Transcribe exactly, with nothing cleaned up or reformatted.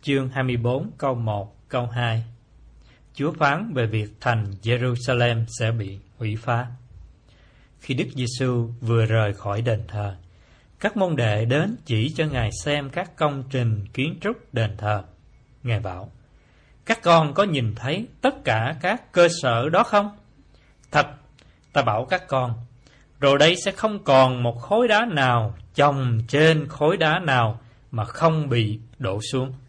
chương hai mươi bốn câu một, câu hai. Chúa phán về việc thành Jerusalem sẽ bị hủy phá. Khi Đức Giêsu vừa rời khỏi đền thờ, các môn đệ đến chỉ cho Ngài xem các công trình kiến trúc đền thờ. Ngài bảo: các con có nhìn thấy tất cả các cơ sở đó không? Thật, ta bảo các con, rồi đây sẽ không còn một khối đá nào chồng trên khối đá nào mà không bị đổ xuống.